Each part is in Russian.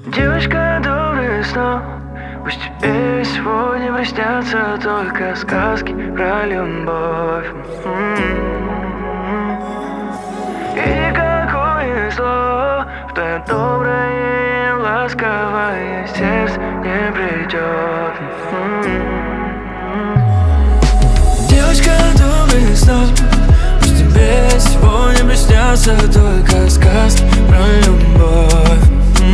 Девочка добрых снов, пусть тебе сегодня приснятся только сказки про любовь. И никакое зло в твое доброе и ласковое сердце не придет. Девочка добрых снов, пусть тебе сегодня приснятся только сказки про любовь.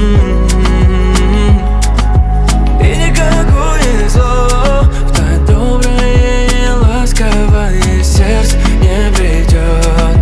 И никакое зло в твое доброе и ласковое сердце не придет.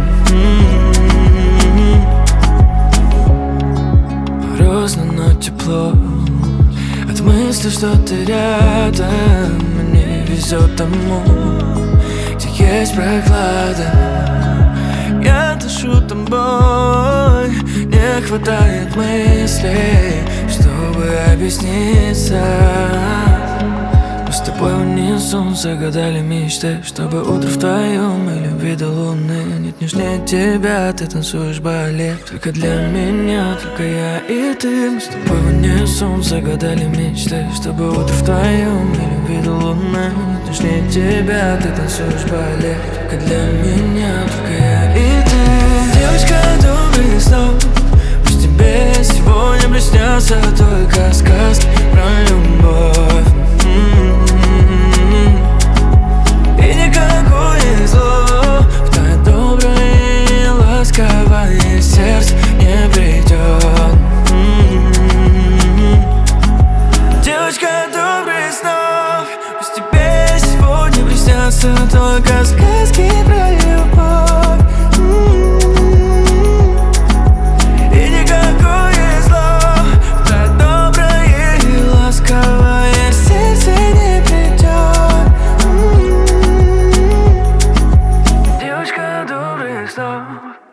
Морозно, но тепло от мысли, что ты рядом. Мне везет тому, где есть прохлада. Я дышу тобой, не хватает мыслей, чтобы объясниться. Мы с тобой в унисон загадали мечты, чтобы утро вдвоем и любви до луны. Нет нежнее тебя, ты танцуешь балет только для меня, только я и ты. Мы с тобой в унисон загадали мечты, чтобы утро вдвоем и любви до луны. Нет нежнее тебя, ты танцуешь балет только для меня, только я и ты. Девочка добрых снов, пусть тебе сегодня приснятся только сказки про любовь. И никакое зло в твое доброе и ласковое сердце не придет. Девочка добрых снов, пусть тебе сегодня приснятся только сказки про любовь. И никакое зло в твое доброе и ласковое сердце не придет. Девочка добрых снов.